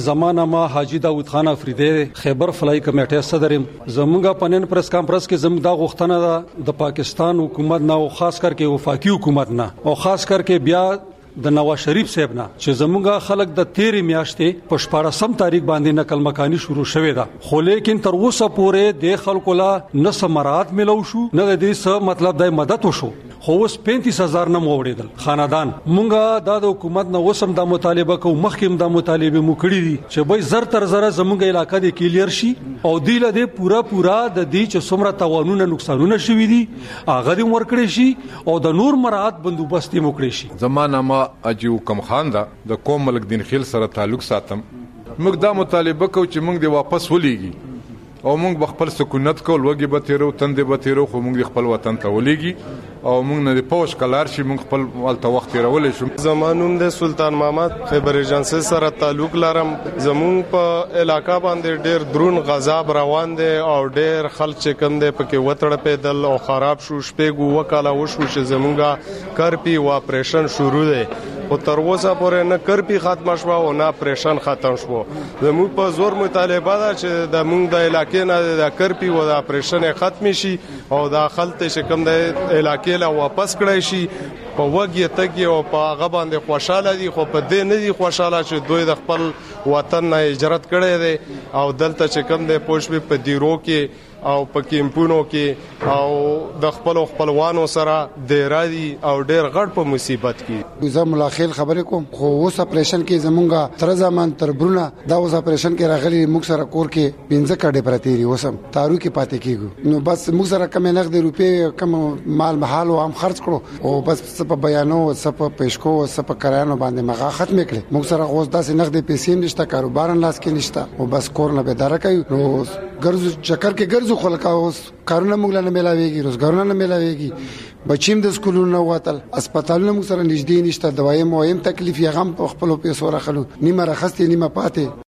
زمانه ما حاجی داود خان افریدی خیبر فلای کمیټه صدرم. زمونږه پنن پریس کانفرنس کې زموږ دا غوښتنه ده د پاکستان حکومت نه او خاص کر کې وفاقي حکومت نه او خاص کر کې بیا د نواز شریف صاحب نه چې زمونږه خلک د 13 میاشتې په 14 تاریخ باندې نقل مکانی شروع شوه دا، خو لیکن تر اوسه پورې د خلکو لا نه سمرات ملو شو، نه د دې څه مطلب د مدد وشو. خو اوس 35000 نه موړېدل خاندان. مونږه د حکومت نه وسم د مطالبه کو مخکیم د مطالبه مو کړی دي چې به زر تر زر زمونږه علاقې د کلیر شي او دی له دې پورا د دې چې څومره توانونه نقصانونه شوي دي هغه دې ورکړي شي او د نور مراد بندوبست مو کړی شي. زمانه ما اجو کم خان دا د قوم ملک دین خیل سره تعلق ساتم. موږ دا مطالبه کو چې موږ د واپس ولېږي او موږ خپل سکونت کول وګي به تیرو تندې به تیرو، خو موږ خپل وطن ته ولېږي او موږ نه د پوش کلار شي، موږ خپل والته وخت تیرولې شو. زمانوم د سلطان محمد خیبر ایجنسی سره تعلق لرم. زمون په علاقہ باندې ډېر درون غذاب روان دي او ډېر خلک چې کم دي پکې وتړه پیدل او خراب شو. شپږ وکاله وشو چې زمونږه کرپی و اپریشن شروع دي او تر اوسه پورې نه کرپی ختم شو او نه اپریشن ختم شو. زموږ په زور مطالبه ده چې د موږ د علاقې نه د کرپی و د اپریشن ختم شي او د خلک چې کم د علاقې لا واپس کړی شي. په وګي تګي او په هغه باندې خوشاله دي، خو په دې نه دي خوشاله چې دوی د خپل وطن نه هجرت کړي دي او دلته چې کم د پوښبي په دیرو کې او په کیمپونو کې او د خپلوانو سره ډیر دي او ډیر غټ په مصیبت کې. زه ملاخیل خبرې کوم، خو اوس اپریشن کې زمونږه تر زمان تر برونه دا اوس اپریشن کې راغلي موږ سره کور کې 15 کډې پرتی دي، اوسم تارو کې پاتې کیږي. نو بس موږ سره کم نغد روپې کم مال محال او هم خرج کړو او بس په بیانو سپ پېشکو سپ کرانو باندې مغه ختم کړي. موږ سره غوښ داسې نغد پیسې نشته، کاروبار لاس کې نشته او بس کور نه به دار کوي. نو ګرځو چکر کې ګرځو خلک اوس کارونه موږ نه ملاويږي، روزګارونه نه ملاويږي، بچیم د سکولونو واتل، اسپیټالونه موږ سره نږدې نشته، دوايي مو هم تکلیف یې غم په خپل پیسو راخلو، نیمه راخستې نیمه پاتې.